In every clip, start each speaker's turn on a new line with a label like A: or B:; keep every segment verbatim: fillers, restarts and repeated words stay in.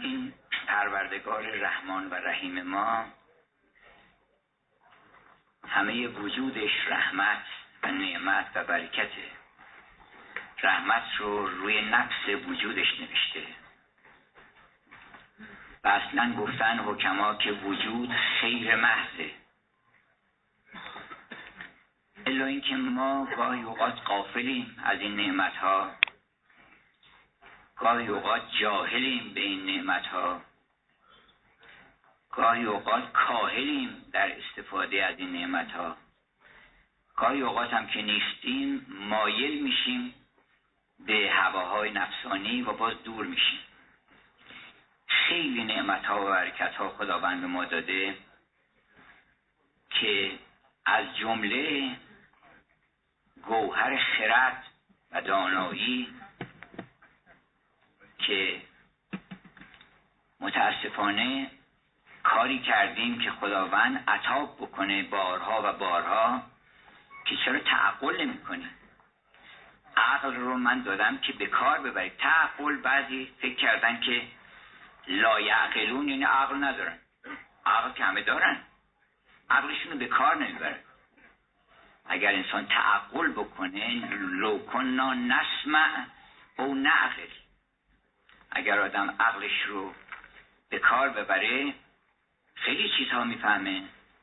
A: این پروردگار رحمان و رحیم ما همه وجودش رحمت و نعمت و برکته. رحمت رو روی نفس وجودش نوشته و اصلا گفتن حکما که وجود خیر محضه، الا اینکه ما گاهی اوقات غافلیم از این نعمتها، گاهی اوقات جاهلیم به این نعمتها، گاهی اوقات کاهلیم در استفاده از این نعمتها، گاهی اوقات هم که نیستیم مایل میشیم به هواهای نفسانی و باز دور میشیم. خیلی نعمتها و برکتها خداوند به ما داده که از جمله گوهر خرد و دانایی که متاسفانه کاری کردیم که خداوند عتاب بکنه بارها و بارها که چرا تعقل نمی کنی؟ عقل رو من دادم که به کار ببرید. تعقل بعضی فکر کردن که لا یعقلون یعنی عقل ندارن. عقل که همه دارن، عقلشون رو به کار نمیبرن. اگر انسان تعقل بکنه لو کنا نسمع او نعقل، اگر آدم عقلش رو به کار ببره خیلی چیزها میفهمه.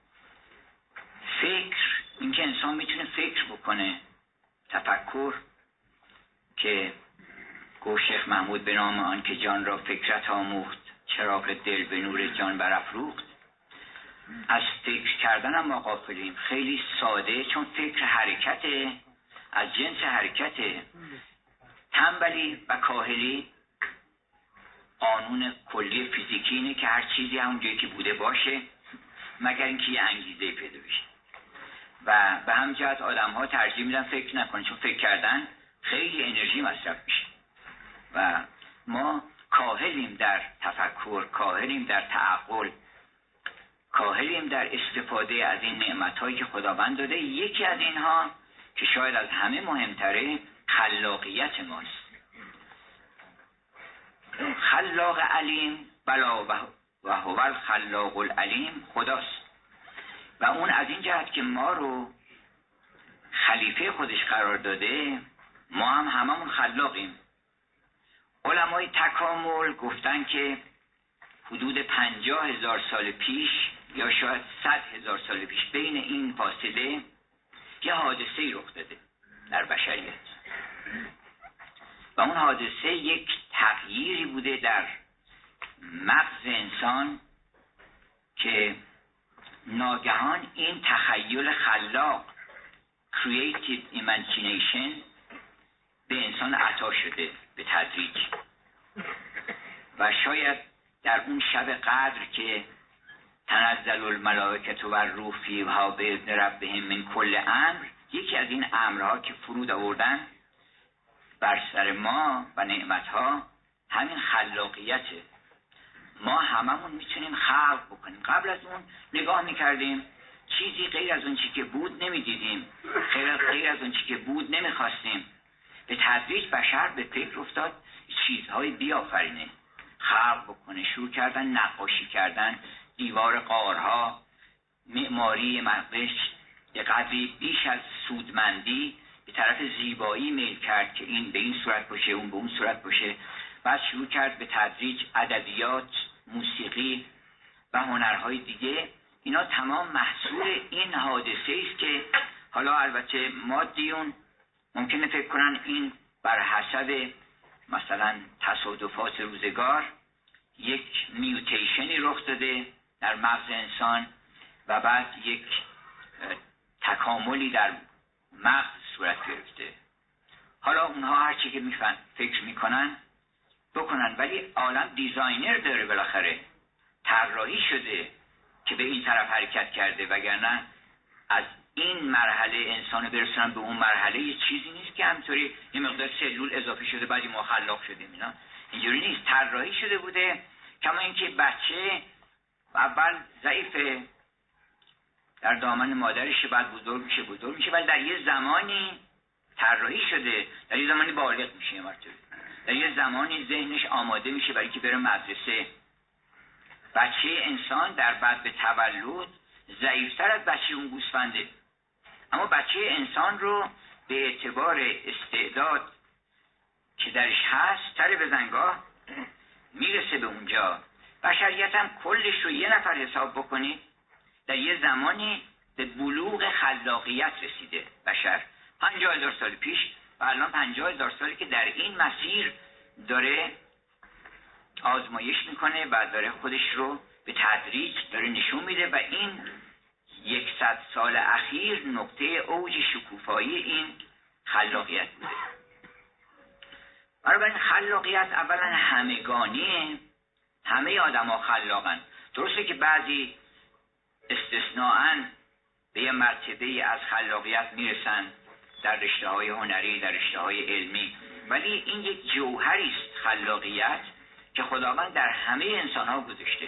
A: فکر، اینکه انسان میتونه فکر بکنه، تفکر، که گفت شیخ محمود به نام آن که جان را فکرت آموخت، چراغ دل به نور جان برافروخت. از فکر کردن هم ما غافلیم. خیلی ساده، چون فکر حرکته، از جنس حرکته. تنبلی و کاهلی قانون کلی فیزیکی اینه که هر چیزی همون جایی که بوده باشه مگر اینکه یه انگیزه پیدا بشه. و به همین جهت آدم ها ترجیح میدن فکر نکنن، چون فکر کردن خیلی انرژی مصرف میشه. و ما کاهلیم در تفکر، کاهلیم در تعقل، کاهلیم در استفاده از این نعمت‌هایی که خداوند داده. یکی از اینها که شاید از همه مهمتره خلاقیت ماست. خلاق علیم بلا و هو الخلاق العلیم خداست. و اون از این جهت که ما رو خلیفه خودش قرار داده، ما هم هممون خلاقیم. علمای تکامل گفتن که حدود پنجاه هزار سال پیش یا شاید صد هزار سال پیش بین این فاصله یه حادثه‌ای رخ داده در بشریت و اون حادثه یک تغییری بوده در مغز انسان که ناگهان این تخیل خلاق creative imagination به انسان عطا شده به تدریج. و شاید در اون شب قدر که تنزل الملائکه و الروح فیها باذن ربهم من کل امر، یکی از این امرها که فرود آوردن بر سر ما و نعمتها همین خلاقیته. ما هممون میتونیم خلق بکنیم. قبل از اون نگاه میکردیم چیزی غیر از اون چی که بود نمیدیدیم، غیر, غیر از اون چی که بود نمیخواستیم. به تدریج بشر به فکر افتاد چیزهای بیافرینه، خلق بکنه. شروع کردن نقاشی کردن، دیوار غارها، معماری مغزش یه قدری بیش از سودمندی به طرف زیبایی میل کرد که این به این صورت باشه، اون به اون صورت باشه. بعد شروع کرد به تدریج ادبیات، موسیقی و هنرهای دیگه. اینا تمام محصول این حادثه است که حالا البته مادیون ممکنه فکر کنن این بر حسب مثلا تصادفات روزگار یک میوتیشنی رخ داده در مغز انسان و بعد یک تکاملی در مغز صورت گرفته. حالا اونها هر چی که میفن فکر میکنن بکنن، ولی عالم دیزاینر داره، بالاخره طراحی شده که به این طرف حرکت کرده. وگرنه از این مرحله انسانو برسونن به اون مرحله یه چیزی نیست که همینطوری یه مقدار سلول اضافه شده بعدی ما خلاق شدیم. اینا اینجوری نیست، طراحی شده بوده. کما اینکه بچه اول ضعیفه، در دامن مادرش، بعد بزرگ میشه بزرگ میشه ولی در یه زمانی طراحی شده، در یه زمانی بالغ میشه مرتبه. در یه زمانی ذهنش آماده میشه برای که بره مدرسه. بچه انسان در بعد به تولد ضعیفتر از بچه اون گوسفنده، اما بچه انسان رو به اعتبار استعداد که درش هست تره بزنگاه میرسه به اونجا. بشریت هم کلش رو یه نفر حساب بکنید در یه زمانی به بلوغ خلاقیت رسیده بشر پنجاه هزار سال پیش و الان پنجاه هزار سالی که در این مسیر داره آزمایش میکنه و داره خودش رو به تدریج داره نشون میده و این یکصد سال اخیر نقطه اوج شکوفایی این خلاقیت بوده. بنابراین خلاقیت اولا همگانیه، همه آدم ها خلاقن. درسته که بعضی استثناءً به یه مرتبه از خلاقیت میرسن در رشته های هنری، در رشته های علمی، ولی این یک جوهری است خلاقیت که خداوند در همه انسان ها گذاشته.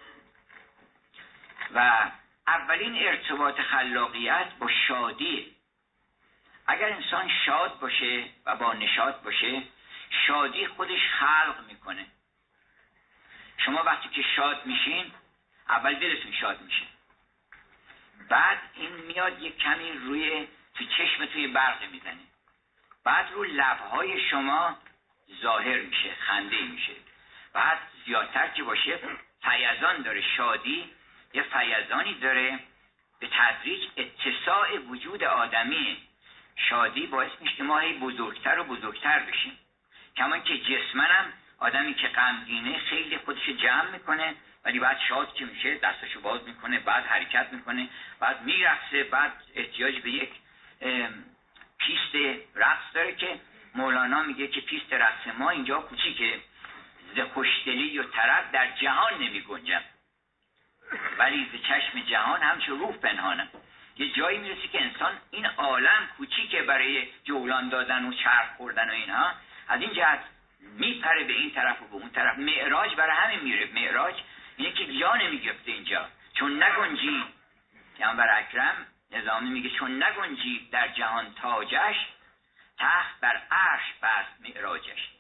A: و اولین ارتباط خلاقیت با شادی. اگر انسان شاد باشه و با نشاط باشه، شادی خودش خلق میکنه. شما وقتی که شاد میشین اول دلتون شاد میشه، بعد این میاد یک کمی روی تو چشم توی برق میزنه، بعد رو لبهای شما ظاهر میشه، خنده میشه، بعد زیادتر که باشه فیضان داره. شادی یه فیضانی داره، به تدریج اتساع وجود آدمی. شادی باعث میشه که ما هی بزرگتر و بزرگتر بشیم. کمان که جسمنم آدمی که غمگینه خیلی خودش جمع میکنه، ولی بعد شاد که میشه دستشو باز میکنه، بعد حرکت میکنه، بعد میرقصه، بعد احتیاج به یک پیست رقص داره که مولانا میگه که پیست رقص ما اینجا کوچیکه، ز خوشدلی و طرب در جهان نمی گنجم، ولی ز چشم جهان همچو روح پنهانم. یه جایی میرسی که انسان این عالم کوچیکه برای جولان دادن و چرخ خوردن و اینها، از این جهت میپره به این طرف و به اون طرف. معراج برای همین میره. معراج اینه که جا نمیگفته اینجا، چون نگنجی، پیامبر اکرم نظامی میگه چون نگنجی در جهان تاجش، تخت بر عرش بست معراجش.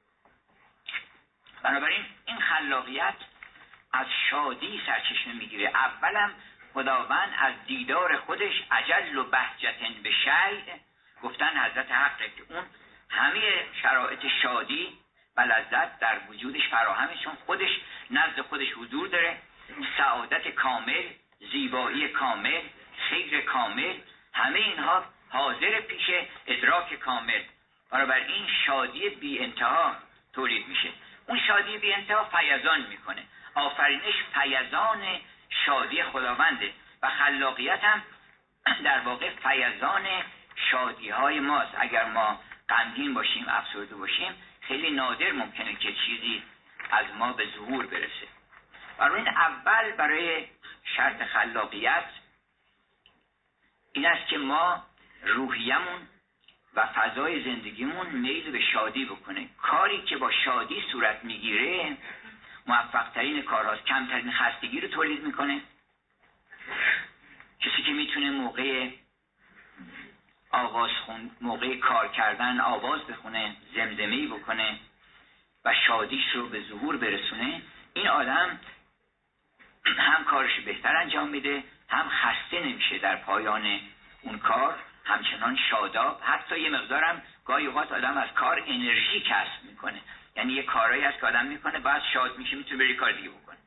A: بنابراین این خلاقیت از شادی سرچشمه میگیره. اولم خداوند از دیدار خودش عجل و بهجتن به شیء، گفتن حضرت حق که اون همه شرایط شادی و لذت در وجودش فراهمه، چون خودش نزد خودش حضور داره. سعادت کامل، زیبایی کامل، خیر کامل، همه اینها حاضر پیش ادراک کامل. بنابراین شادی بی انتها تولید میشه. اون شادی بی انتها فیضان میکنه. آفرینش فیضان شادی خداونده و خلاقیت هم در واقع فیضان شادی های ماست. اگر ما غمگین باشیم، افسرده باشیم، خیلی نادر ممکنه که چیزی از ما به ظهور برسه. برای این اول برای شرط خلاقیت این است که ما روحیمون و فضای زندگیمون میل به شادی بکنه. کاری که با شادی صورت میگیره موفق ترین کارهاست، کمترین خستگی رو تولید میکنه. کسی که میتونه موقع آواز خون، موقع کار کردن آواز بخونه، زمزمه‌ای بکنه و شادیش رو به ظهور برسونه، این آدم هم کارش بهتر انجام میده، هم خسته نمیشه در پایان اون کار، همچنان شاداب. حتی یه مقدارم گاهی اوقات آدم از کار انرژی کسب میکنه، یعنی یه کارایی هست که آدم میکنه بعد شاد میشه، میتونه بری کار دیگه بکنه.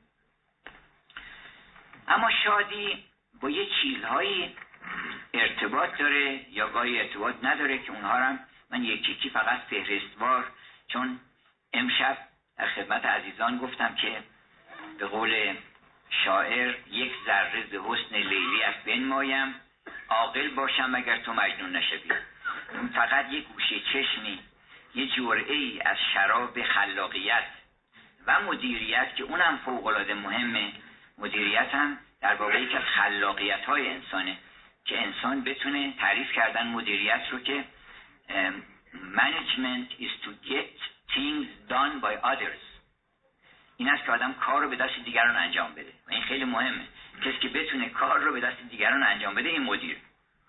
A: اما شادی با یه چیزهایی ارتباط داره یا گاهی ارتباط نداره که اونها رو من یکی یکی فقط فهرستوار، چون امشب در خدمت عزیزان گفتم که به قول شاعر یک ذره ز حسن لیلی از بنمایم، عاقل باشم اگر تو مجنون نشوی. اون فقط یک گوشه چشمی، یه جرعه ای از شراب خلاقیت و مدیریت که اونم فوق‌العاده مهمه. مدیریت هم در واقع یک از خلاقیت های انسانه که انسان بتونه تعریف کردن مدیریت رو که management is to get things done by others. این است که آدم کار رو به دست دیگران انجام بده و این خیلی مهمه. کسی که بتونه کار رو به دست دیگران انجام بده این مدیر.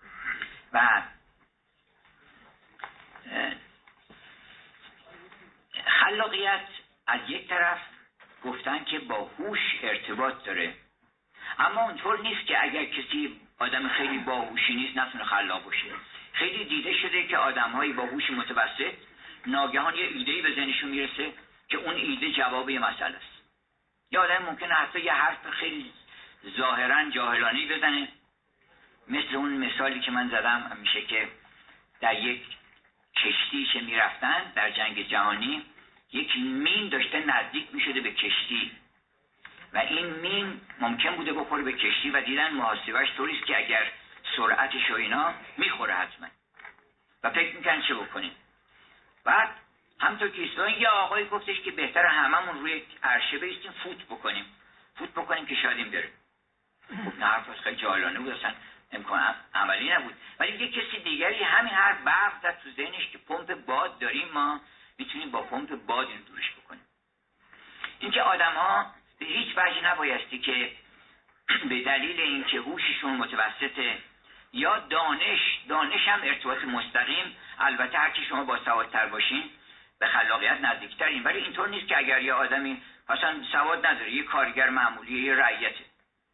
A: و خلاقیت از یک طرف گفتن که با هوش ارتباط داره، اما اونطور نیست که اگر کسی آدم خیلی باهوشی نیست نتونه خلاق باشه. خیلی دیده شده که آدم‌های با هوش متوسط ناگهان یه ایده‌ای به ذهنشون میرسه که اون ایده جواب یه مسئله است. یه آدم ممکنه حتی یه حرف خیلی ظاهراً جاهلانه‌ای بزنه، مثل اون مثالی که من زدم میشه که در یک کشتی که میرفتن در جنگ جهانی یک مین داشته نزدیک میشده به کشتی و این مین ممکن بوده بخوره به کشتی و دیدن محاسبهش طوریست که اگر سرعتش و اینا میخوره حتما و فکر میکنن چه بکنیم. بعد همطور که ایستادن یه آقایی گفتش که بهتر هممون روی عرشه بایستیم فوت بکنیم فوت بکنیم که شاید این بره. خب نه حرفش خیلی جاهلانه بود، اصلا امکان عملی نبود، ولی یه کسی دیگری همین حرف برق زد تو ذهنش که پمپ باد داریم، ما میتونیم با پمپ باد اینو دورش بکنیم. اینکه آدم‌ها به هیچ وجه نبایستی که به دلیل اینکه هوششون متوسطه یا دانش دانش هم ارتباط مستقیم، البته هر کی شما باسوادتر باشین به خلاقیت نزدیکترین، ولی اینطور نیست که اگر یه آدمی مثلا سواد نداره، یه کارگر معمولی، یه رعیته،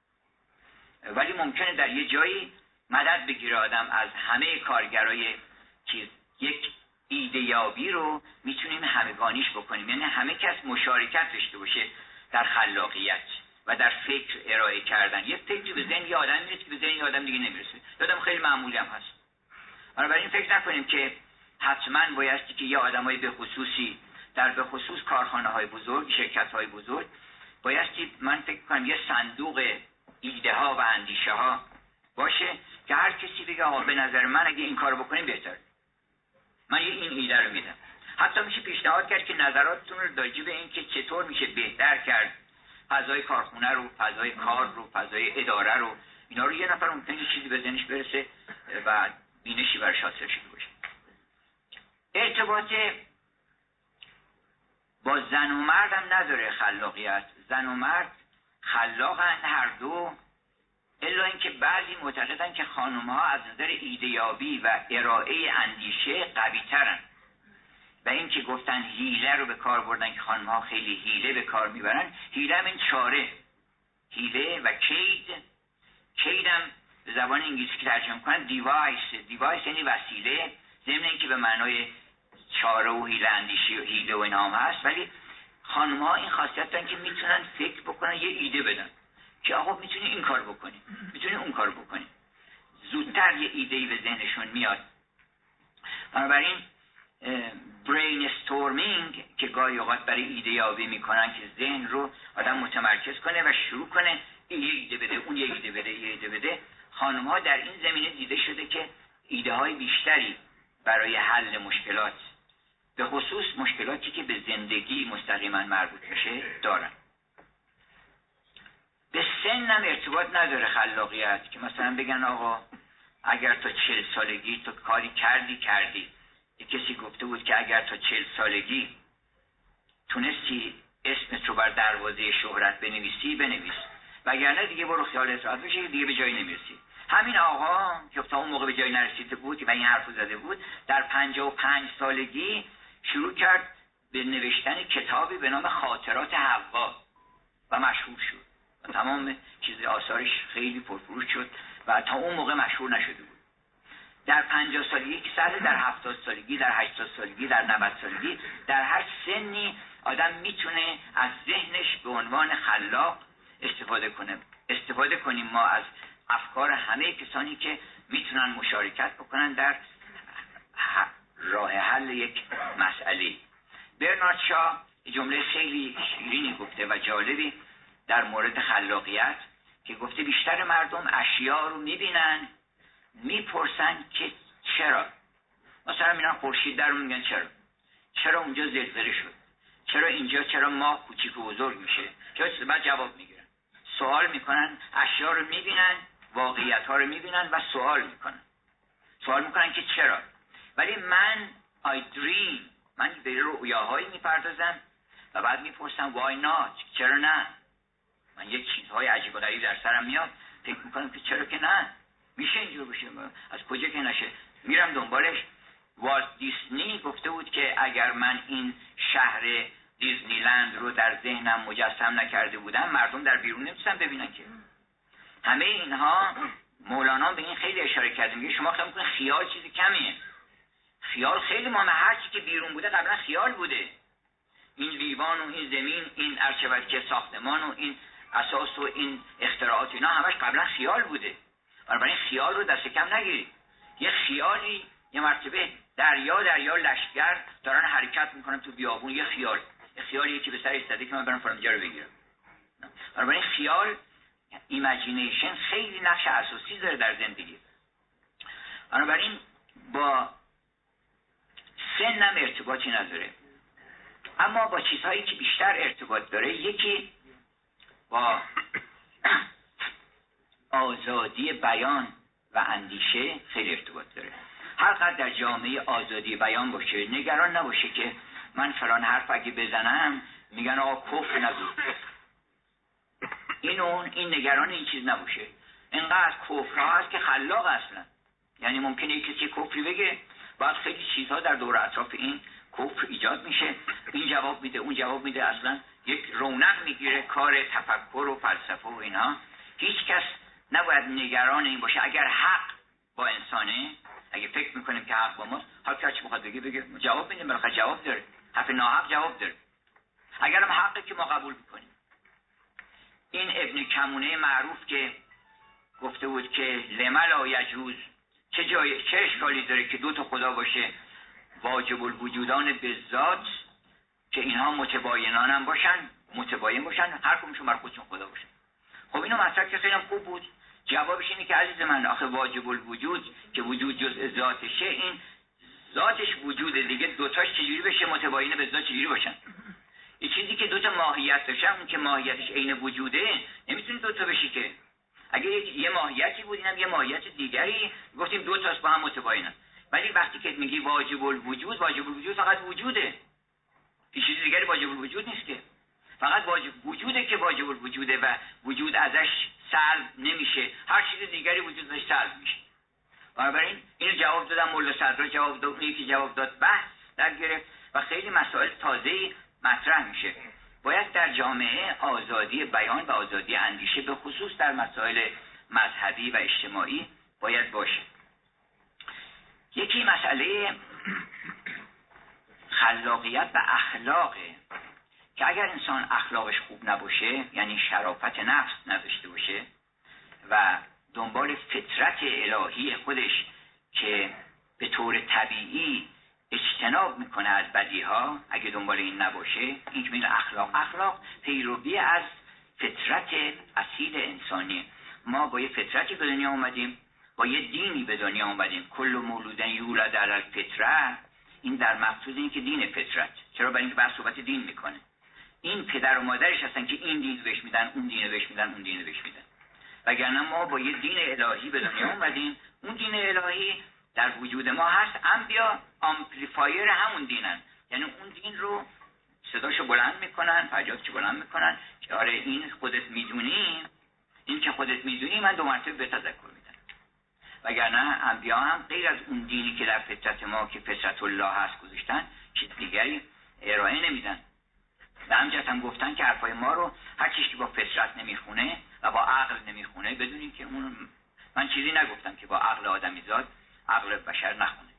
A: ولی ممکنه در یه جایی مدد بگیره آدم از همه کارگرای چیز. یک ایده یابی رو میتونیم همگانیش بکنیم، یعنی همه کس مشارکت داشته باشه در خلاقیت و در فکر ارائه کردن. یه فکری به ذهن یه آدم میرسه که به ذهن یه آدم دیگه نمیرسه، یه آدم خیلی معمولی هم هست. بنابراین فکر نکنیم که حتما بایستی که یه آدمای به خصوصی در به خصوص کارخانه های بزرگ، شرکت های بزرگ بایستی، من فکر کنم یه صندوق ایده ها و اندیشه ها باشه که هر کسی بگه آقا به نظر من اگه این کارو بکنیم بهتره، من یه این ایده رو میدم. حتی میشه پیشنهاد کرد که نظراتتون رو راجع به این که چطور میشه بهتر کرد فضای کارخونه رو، فضای کار رو، فضای اداره رو، اینا رو یه نفر ممکنه یه چیزی به ذهنش برسه و بینشی برش حاصل شده باشه. ارتباط با زن و مرد هم نداره خلاقیت. زن و مرد خلاقن هر دو، الا اینکه بعضی معتقدن که خانم‌ها از نظر ایده‌یابی و ارائه اندیشه قوی‌ترن و این که گفتن حیله رو به کار بردن که خانم‌ها خیلی حیله به کار میبرن. حیله هم این چاره، حیله و کید. کید هم به زبان انگلیسی که ترجمه کنن دیوایس، دیوایس یعنی وسیله، ضمن اینکه به معنای چاره و حیله اندیشی و حیله و اینا هم هست، ولی خانم‌ها این خاصیت دارن که میتونن فکر بکنن، یه ایده بدن که آقا میتونی این کار بکنی، میتونی اون کار بکنی، زودتر یه ایده‌ای به ذهنشون میاد. بنابراین برین استورمینگ که گاهی اوقات برای ایده یابی میکنن که ذهن رو آدم متمرکز کنه و شروع کنه این یه ایده بده، اون یه ایده بده، یه ایده بده. خانم‌ها در این زمینه دیده شده که ایده های بیشتری برای حل مشکلات، به خصوص مشکلاتی که به زندگی مستقیما مربوط میشه، دارن. به سن هم ارتباط نداره خلاقیت، که مثلا بگن آقا اگر تا چهل سالگی تو کاری کردی کردی. یک کسی گفته بود که اگر تا چهل سالگی تونستی اسمت رو بر دروازه شهرت بنویسی بنویس، وگرنه دیگه برو خیالت راحت بشه، دیگه به جایی نمیرسی. همین آقا که تا اون موقع به جایی نرسیده بود و این حرفو زده بود، در پنجاه و پنج سالگی شروع کرد به نوشتن کتابی به نام خاطرات حوا و مشهور شد. تمام چیز آثارش خیلی پرفروش شد و تا اون موقع مشهور نشده بود. در پنجاه سالگی که سهله، در هفتاد سالگی، در هشتاد سالگی، در نود سالگی، در هر سنی آدم میتونه از ذهنش به عنوان خلاق استفاده کنه. استفاده کنیم ما از افکار همه کسانی که میتونن مشارکت بکنن در راه حل یک مسئله. برنارد شاه جمله خیلی شیرینی گفته و جالبی در مورد خلاقیت که گفته بیشتر مردم اشیاء رو میبینن، میپرسن که چرا. مثلا میرن خورشید در رو میگن چرا، چرا اونجا زلزله شد، چرا اینجا، چرا ماه کوچیک و بزرگ میشه، چرا. بعد جواب میگیرن، سوال میکنن، اشیاء رو میبینن، واقعیت ها رو میبینن و سوال میکنن، سوال میکنن که چرا. ولی من I dream، من به رؤیاهایی میپردازم و بعد میپرسم why not، چرا نه. من یک چیزهای عجیب غریب در سرم میاد، فکر میکنم که چرا که نه، میشه اینجور بشه، از کجا که نشه، میرم دنبالش. والت دیسنی گفته بود که اگر من این شهر دیزنیلند رو در ذهنم مجسم نکرده بودم، مردم در بیرون نمیتونن ببینن که. همه اینها مولانا به این خیلی اشاره کرده، میگه شما خیال میکنید خیال چیزی کمیه. خیال خیلی مهمه. هر چی که بیرون بوده قبلا خیال بوده. این لیوان و این زمین، این ارچبرکه ساختمان و این اساس و این اختراعات، اینا همش قبلا خیال بوده. بنابراین خیال رو دست کم نگیرید. یه خیالی یه مرتبه دریا دریا لشکر دارن حرکت میکنن تو بیابون، یه خیال یه خیالی که به سر ایستاده که من برم فرنجا رو بگیرم. بنابراین خیال، ایمیجینیشن خیلی نقش اساسی داره در زندگی. بنابراین با سنم ارتباطی نداره، اما با چیزهایی که بیشتر ارتباط داره، یکی با آزادی بیان و اندیشه خیلی ارتباط داره. هر قدر در جامعه آزادی بیان باشه، نگران نباشه که من فلان حرف اگه بزنم میگن آقا کفر نگو، این اون این نگران این چیز نباشه. اینقدر کفرها هست که خلاق اصلا، یعنی ممکنه یک کسی کفری بگه، بعد خیلی چیزها در دور اطراف این کفر ایجاد میشه، این جواب میده اون جواب میده، اصلا یک رونق میگیره کار تفکر و فلسفه و اینا. هیچ کس نباید نگران این باشه. اگر حق با انسانه، اگه فکر میکنیم که حق با ماست، هر کی بخواد بگه بگه جواب میدیم، بالاخره جواب داره، حرف ناحق جواب داره. اگرم حقه که ما قبول میکنیم. این ابن کمونه معروف که گفته بود که لمل آیجوز، چه جای چه اشکالی داره که دو تا خدا باشه، واجب الوجودان بالذات، که اینها متباینان هم باشن، متباین باشن، هر کدومشون بر خودشون خدا باشن. خب اینو مطرح که خیلی خوب بود. جوابش اینه که عزیز من، آخه واجب الوجود که وجود جزء ذاتشه، این ذاتش وجوده دیگه، دوتاش چجوری بشه متباینه به ذات چجوری باشن؟ یه چیزی که دوتا ماهیت داشته، اون که ماهیتش عین وجوده، نمیتونه دوتا بشی که. اگه یه ماهیتی بود اینم یه ماهیت دیگری، گفتیم دو تاست با هم متباینن. ولی وقتی که میگی واجب الوجود، واجب الوجود فقط وجوده، هیچ چیز دیگری واجب الوجود نیست که. فقط واجب وجوده که واجب الوجوده و وجود ازش سلب نمیشه، هر چیز دیگری وجود ازش سلب میشه. بنابراین اینو جواب دادم، مولا صدرا جواب داد، یکی جواب داد، بحث در گرفت و خیلی مسائل تازه‌ای مطرح میشه. باید در جامعه آزادی بیان و آزادی اندیشه به خصوص در مسائل مذهبی و اجتماعی باید باشه. یکی مسئله خلاقیت و اخلاقه که اگر انسان اخلاقش خوب نباشه، یعنی شرافت نفس نداشته باشه و دنبال فطرت الهی خودش که به طور طبیعی اجتناب میکنه از بدیها، اگه دنبال این نباشه، این که میگه اخلاق اخلاق پیروی از فطرت اصیل انسانی. ما با یه فطرتی به دنیا اومدیم، با یه دینی به دنیا اومدیم. کل مولود یولد علی الفطره، این در مقصود این که دین فطرت. چرا؟ برای اینکه بحث صحبت دین میکنه. این پدر و مادرش هستن که این دین بهش میدن، اون دین بهش میدن، اون دین بهش میدن. وگرنه ما با یه دین الهی به دنیا اومدیم، اون دین الهی در وجود ما هست، انبیا آمپلیفایر همون دینن، یعنی اون دین رو صداشو بلند میکنن، فریادشو بلند میکنن که آره این خودت میدونی، این که خودت میدونی من دو مرتبه به تذکر میدم. وگرنه انبیا هم غیر از اون دینی که در فطرت ما که فطرت الله هست گذاشتن، چیز دیگری ارائه نمیدن. و همجاست هم گفتن که حرفای ما رو هر چیزی که با فطرت نمیخونه و با عقل نمیخونه، بدونین که اون، من چیزی نگفتم که با عقل آدمیزاد عقل بشر نخونه.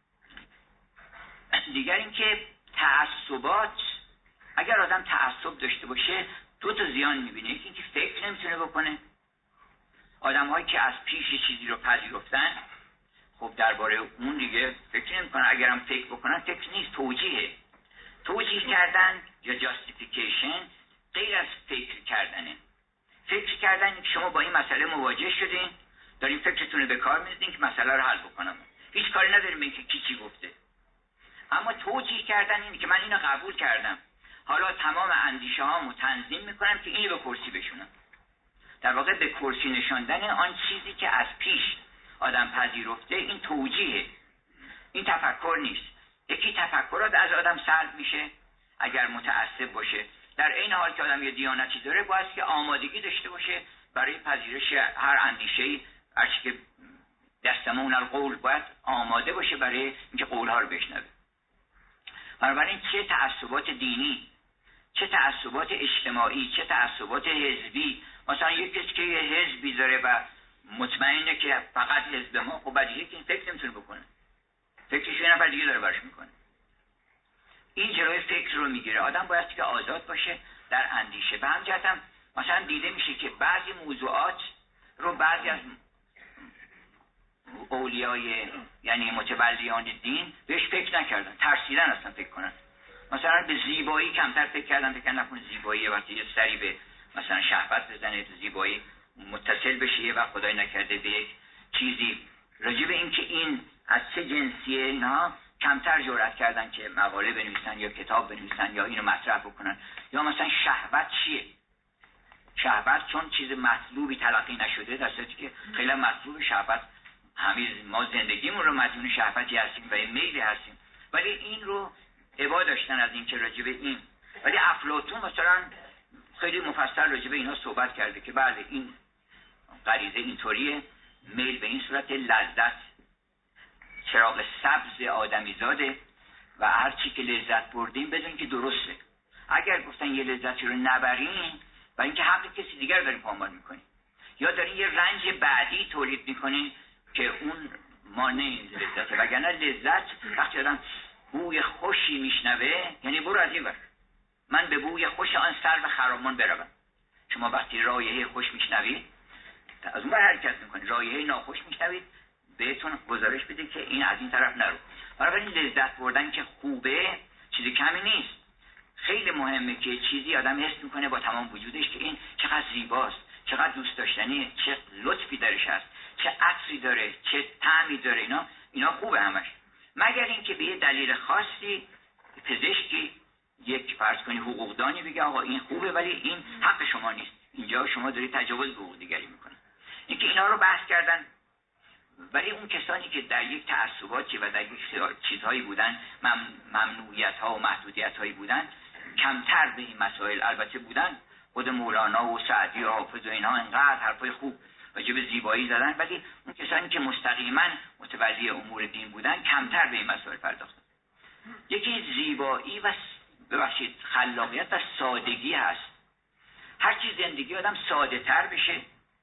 A: دیگر این که تعصبات، اگر آدم تعصب داشته باشه دو تا زیان میبینه. یکی اینکه فکر نمیتونه بکنه. آدم هایی که از پیش چیزی رو پذیرفتن، خب درباره اون دیگه فکر نمیکنن. اگرم فکر بکنن، فکر نیست، توجیهه. توجیه کردن یا جاستیفیکیشن غیر از فکر کردنه. فکر کردن که شما با این مسئله مواجه شدین، دارین فکرتون رو به کار می‌ذارین که مسئله رو حل بکنم، هیچ کاری نداریم به اینکه کی چی گفته. اما توجیه کردن اینه که من اینو قبول کردم، حالا تمام اندیشه هامو تنظیم میکنم که اینو به کرسی بشونم. در واقع به کرسی نشاندن آن چیزی که از پیش آدم پذیرفته، این توجیهه، این تفکر نیست. یکی تفکرات از آدم سلب میشه اگر متعصب باشه، در این حال که آدم یه دیانتی داره باید که آمادگی داشته باشه برای پذیرش هر اندیشه‌ای، هر چی که دستمون القول باید آماده باشه برای اینکه قولها رو بشنوه. بنابراین چه تعصبات دینی، چه تعصبات اجتماعی، چه تعصبات حزبی، مثلا یک کسی که یه حزبی داره و مطمئنه که فقط حزب ما، خب بدیهیه که این فکر نمیتونه بکنه، فکرش یه نفر دیگه داره براش میکنه. این جلوی فکر رو میگیره. آدم باید که آزاد باشه در اندیشه. به همجهت هم مثلا دیده میشه که بعضی موضوعات رو بعضی از اولیای یعنی متولیان دین بهش فکر نکردن، ترسیدن اصلا فکر کنن. مثلا به زیبایی کمتر فکر کردن، فکر نکنه زیبایی وقتی یه سری به مثلا شهوت بزنه تو زیبایی متصل بشه و خدای نکرده به یک چیزی راجع به این که این از چه جنسیه، اینها کمتر جرأت کردن که مقاله بنویسن یا کتاب بنویسن یا اینو مطرح بکنن. یا مثلا شهوت چیه؟ شهوت چون چیز مطلوبی تلقی نشده، در صورتی که خیلی مطلوب شهوت، همه ما زندگیمون رو مدیون شهوتی هستیم و میلی هستیم، ولی این رو ابا داشتن از این که راجع به این. ولی افلاطون مثلا خیلی مفصل راجع به اینا صحبت کرده که بله این غریزه اینطوریه، میل به این صورت، لذت چراغ سبز آدمی زاده و هر چی که لذت بردیم بدون که درسته. اگر گفتن یه لذتی رو نبرین برای اینکه حق کسی دیگر داریم پامال میکنیم، یا دارین یه رنج بعدی تولید میکنین که اون مانع این لذته. وگرنه لذت وقتی آدم بوی خوشی میشنوه یعنی برو از این ور، من به بوی خوش آن سرو خرامان بروم. شما وقتی رایحه خوش میشنوید از اون ور حرکت میکنید، رایحه ناخوش میشنوید بهتون گزارش بده که این از این طرف نرو. بنابراین لذت بردن که خوبه چیزی کمی نیست. خیلی مهمه که چیزی آدم حس میکنه با تمام وجودش که این چقدر زیباست، چقدر دوست داشتنیه، چه لطفی درش هست، چه عطری داره، چه طعمی داره. اینا اینا خوبه همش، مگر اینکه به یه دلیل خاصی پزشکی یک فرض کنی حقوقدانی بگه آقا این خوبه ولی این حق شما نیست، اینجا شما دارید تجاوز به حقوق دیگری میکنید. اینکه اینا رو بحث کردن. ولی اون کسانی که در یک تعصباتی و در یک چیزهایی بودن، مم... ممنوعیت ها و محدودیت هایی بودن، کمتر به این مسائل البته بودن. خود مولانا و سعدی و حافظ و اینها انقدر حرفای خوب راجع به زیبایی زدن، ولی اون کسانی که مستقیما متولی امور دین بودن کمتر به این مسائل پرداختن. یکی زیبایی و ببخشید خلاقیت و سادگی هست. هرچی زندگی آدم ساده تر بشه،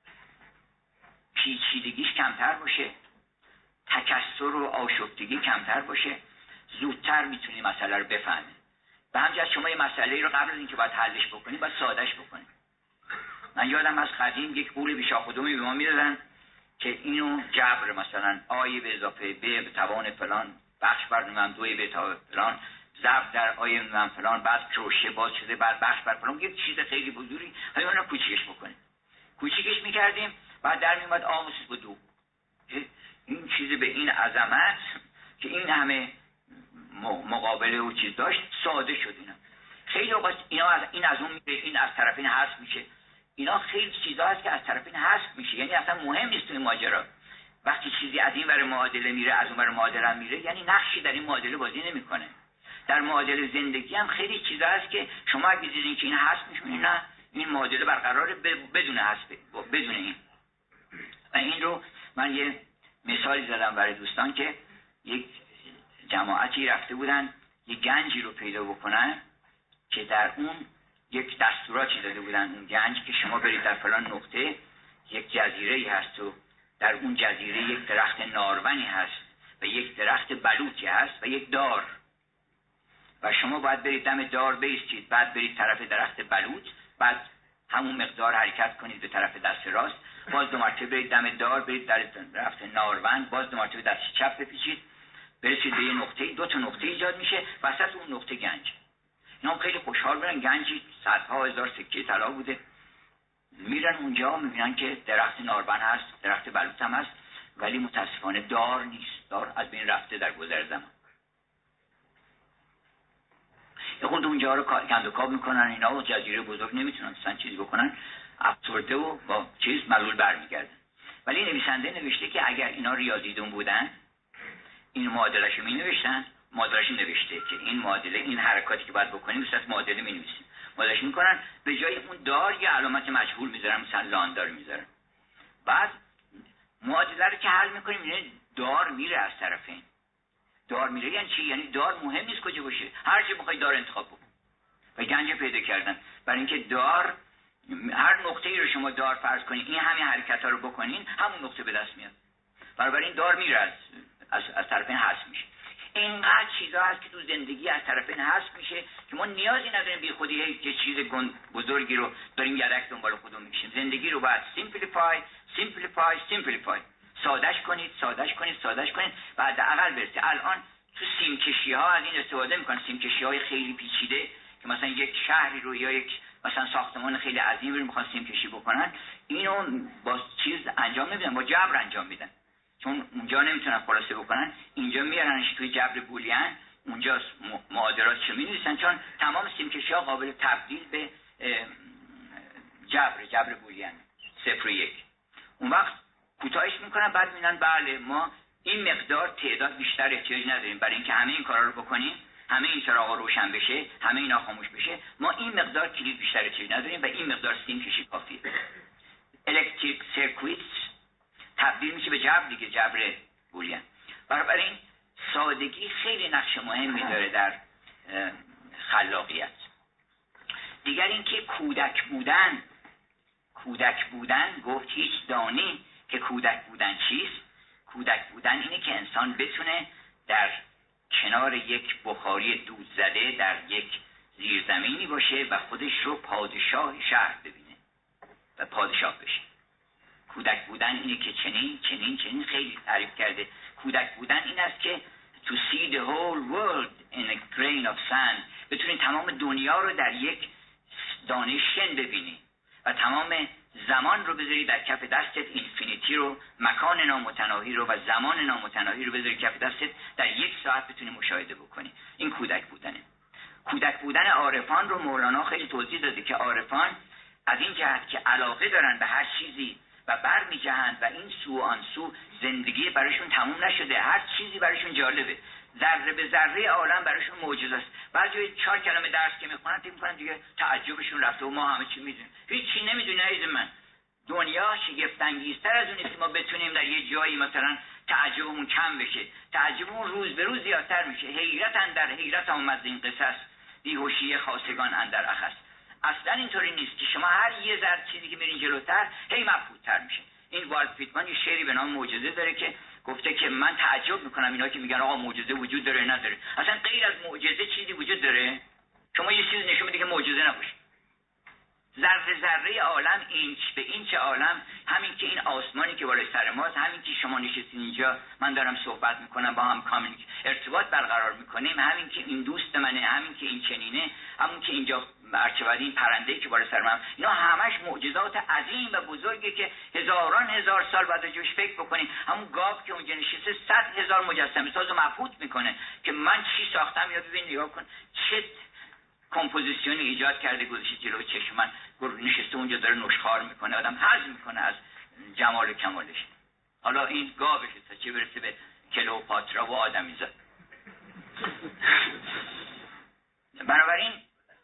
A: پیچیدگیش کمتر باشه، تکثر و آشفتگی کمتر باشه، زودتر میتونی مسئله رو بفهمی. به همجهت شما یه مسئله رو قبل از اینکه باید حلش بکنی باید سادهش بکنی. من یادم از قدیم یک قول بیشاخدومی به ما میدادن که اینو جبر مثلا آی به اضافه ب به توان فلان بخش بر نمیم دوی به توان فلان ضرب در آی نمیم فلان بعد کروشه باز شده بعد بخش بر فلان، یک چیز خیلی بزرگی همین رو کوچیکش بکنیم. کوچیکش میکردیم بعد در میومد آموزش به دو. این چیز به این عظمت که این همه مقابله و چیز داشت ساده شد. اینا خیلی اوقات اینا از این از اون میره، این از طرفین حذف میشه. اینا خیلی چیزا هست که از طرفین حذف میشه، یعنی اصلا مهم نیست توی ماجرا. وقتی چیزی از این ور معادله میره از اون ور معادله میره یعنی نقشی در این معادله بازی نمیکنه. در معادله زندگی هم خیلی چیزا هست که شما اگه دیدین که این حذف میشه نه این معادله برقراره بدون حذف بدون این. و این رو من یه مثالی زدم برای دوستان که یک جماعتی رفته بودن یک گنجی رو پیدا بکنن که در اون یک دستوراتی داده بودن. اون گنج که شما برید در فلان نقطه یک جزیره‌ای هست و در اون جزیره یک درخت نارونی هست و یک درخت بلوطی هست و یک دار و شما باید برید دم دار بایستید، بعد برید طرف درخت بلوط، بعد همون مقدار حرکت کنید به طرف دست راست، باز دو مرتبه برید دم دار، برید در درخت نارون، باز دو مرتبه دست چپ بپیچید، برسید به یه نقطه، دو تا نقطه ایجاد میشه، وسط اون نقطه گنج. اینا خیلی خوشحال بودن، گنجی صدها هزار سکه طلا بوده. میرن اونجا میبینن که درخت نارون هست، درخت بلوط هم هست، ولی متاسفانه دار نیست، دار از بین رفته در گذر زمان. یه خود اونجا رو کند و کاب میکنن اینا و جزیره بزرگ نمیتونن اصلا چیزی بکنن، افسرده و با چیز ملول برمیگردن. ولی نویسنده نوشته که اگر اینا ریاضیدون بودن این معادله‌اش رو می‌نوشتن، معادله‌اش نوشته که این معادله این حرکاتی که باید بکنیم مثلا معادله می‌نویسیم. معادله‌اش می‌کنن به جای اون دار یه علامت مجهول می‌ذارن، مثلا لاندار می‌ذارن. بعد معادله رو که حل می‌کنیم می‌بینید دار میره از طرفین. دار میره یعنی چی؟ یعنی دار مهم نیست کجا باشه، هر جا بخوای دار انتخاب بکن. و گنج پیدا کردن برای اینکه دار، هر نقطه‌ای رو شما دار فرض کنید این همین حرکت‌ها رو بکنین همون نقطه به دست میاد. بنابراین دار میره از از, از طرفین حذف میشه. اینقدر چیزا هست که تو زندگی از طرفین حذف میشه که ما نیازی نداریم بی خودی یه چیز بزرگی رو داریم یدک دنبال خودمون میکشیم. زندگی رو باید سیمپلیفای سیمپلیفای سیمپلیفای سادهش کنید سادهش کنید سادهش کنید بعد عقل برسید. الان تو سیمکشی ها از این استفاده میکنن، سیمکشی های خیلی پیچیده که مثلا یک شهری رو یا یک مثلا ساختمان خیلی عظیمی رو میخوان سیمکشی بکنن، اینو با چیز انجام نمیدن، با جبر انجام میدن، چون اونجا نمیتونن خلاصه بکنن، اینجا میارنش توی جبر بولیان، اونجا معادلاتش رو مینویسن، چون تمام سیمکشی ها قابل تبدیل به جبر جبر بولیان صفر و یک. اون وقت کوتاهش میکنن، بعد میگن بله ما این مقدار تعداد بیشتر احتیاج نداریم برای اینکه همه این کارا رو بکنیم، همه این چراغا روشن بشه، همه اینا خاموش بشه، ما این مقدار کلید بیشتر احتیاج نداریم و این مقدار سیمکشی کافیه. الکتریک سرکویتس تبدیل میشه به جبر دیگه، جبر بولیان. بنابراین سادگی خیلی نقش مهمی داره در خلاقیت. دیگر اینکه کودک بودن، کودک بودن گفت هیچ دانی که کودک بودن چیست. کودک بودن اینه که انسان بتونه در کنار یک بخاری دود زده در یک زیرزمینی باشه و خودش رو پادشاه شهر ببینه و پادشاه بشه. کودک بودن اینه که چنین چنین چنین خیلی تعریف کرده. کودک بودن این است که to see the whole world in a grain of sand، بتونی تمام دنیا رو در یک دانه شن ببینی و تمام زمان رو بذاری در کف دستت، اینفینیتی رو، مکان نامتناهی رو و زمان نامتناهی رو بذاری کف دستت، در یک ساعت بتونی مشاهده بکنی. این کودک بودنه. کودک بودن عارفان رو مولانا خیلی توضیح داده که عارفان از این جهت که علاقه دارن به هر چیزی و بر می جهند و این سو و آن سو، زندگی براشون تموم نشده، هر چیزی براشون جالبه، ذره به ذره عالم براشون معجزه است. بعضی چهار کلمه درس که میخونن فکر میکنن دیگه تعجبشون رفته و ما همه چی میدونیم. هیچ چی نمیدونی عزیز من. دنیا شگفت انگیزتر از اونه که ما بتونیم در یه جایی مثلا تعجبمون کم بشه، تعجبمون روز به روز زیادتر میشه. حیرت اندر حیرت آمد این قصص، بیهوشی خاصگان اندر اخس. اصلا اینطوری نیست که شما هر یه ذره چیزی که میرین جلوتر هی مبهوت‌تر میشه. این والت ویتمن یه شعری به نام معجزه داره که گفته که من تعجب میکنم اینا که میگن آقا معجزه وجود داره نداره. اصلا غیر از معجزه چیزی وجود داره؟ شما یه چیز نشون میده که معجزه نباشه. ذره ذره عالم، اینچ به اینچ عالم، همین که این آسمانی که بالای سر ماست، همین که شما نشستین اینجا من دارم صحبت میکنم با هم کامل ارتباط برقرار میکنیم، همین که این دوست منه، همین که این چنینه، همین که اینجا مرچبادی این پرنده‌ای که بالای سر من، اینا همش معجزات عظیم و بزرگی که هزاران هزار سال بعد جوش فکر بکنین. همون گاو که اونجا نشسته صد هزار مجسمه سازو مبهوت میکنه که من چی ساختم، یا ببین نگاه کن چه کمپوزیشنی ایجاد کرده گذاشته جلوی چشم من، نشسته اونجا داره نشخوار میکنه، آدم حظ میکنه از جمال و کمالش. حالا این گاوش تا چه برسه به کلئوپاترا و آدمیزاد. بنابراین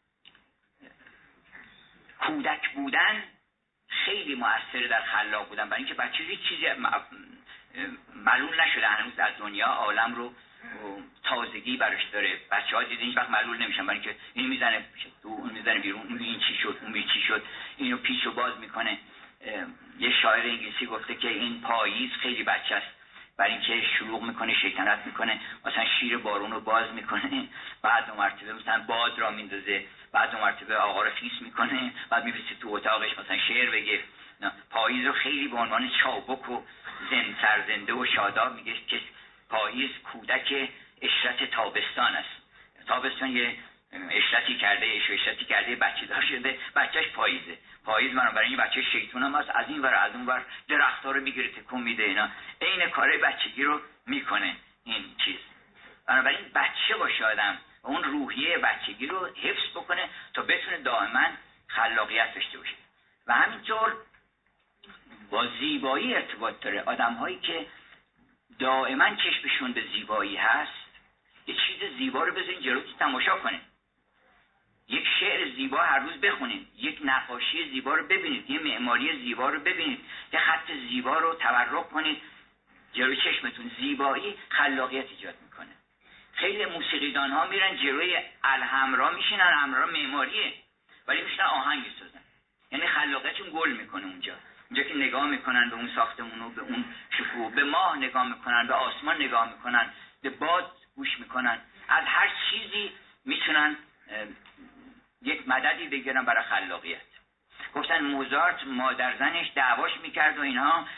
A: کودک بودن خیلی مؤثره در خلاق بودن، برای اینکه بچه هیچ چیزی معلول نشده هنوز از دنیا، عالم رو تازگی برش داره. بچه‌ها دیدین هیچ وقت معلول نمیشن، برای اینکه این میزنه تو اون میزنه بیرون، اون این چی شد اون چی شد، اینو پیچ و باز میکنه. یه شاعر انگلیسی گفته که این پاییز خیلی بچه است، برای اینکه شلوغ میکنه، شیطنت میکنه، مثلا شیر بارون رو باز میکنه، بعد دو مرتبه مثلا باد را میندازه، بعد دو مرتبه آقا رو خیس میکنه، بعد میفرسته تو اتاقش مثلا شعر بگه. پاییز رو خیلی به عنوان چابک و زن سرزنده و شاداب میگه که پاییز کودک اشرت تابستان است. تابستان یه اشرتی کرده، ایش اشرتی کرده، بچه دار شده، بچهش پاییزه. پاییز بنابراین بچه شیطون هم هست، از این ور از اون ور درخت‌ها رو میگیره تکون میده، اینا عین کاره بچگی رو میکنه این چیز. بنابراین بچه باشه آدم و اون روحیه بچگی رو حفظ بکنه تا بتونه دائما خلاقیت داشته باشه. و همینطور با زیبایی ارتباط داره. آدم‌هایی که دائما چشمشون به زیبایی هست، یه چیز زیبا رو بذارین جلوتون تماشا کنین، یک شعر زیبا هر روز بخونین، یک نقاشی زیبا رو ببینید، یه معماری زیبا رو ببینید، یه خط زیبا رو تورق کنید جلوی چشمتون. زیبایی خلاقیت ایجاد میکنه. خیلی موسیقیدان ها میرن جلوی الحمرا میشینن، الحمرا معماریه ولی میشینن آهنگ میسازن، یعنی خلاقیتشون گل میکنه اونجا. اونجا که نگاه میکنن به اون ساختمون و به اون شکوه، به ماه نگاه میکنن، به آسمان نگاه میکنن، به باد گوش میکنن، از هر چیزی میتونن یک مددی بگیرن برای خلاقیت. گفتن موزارت مادر زنش دعواش میکرد و اینها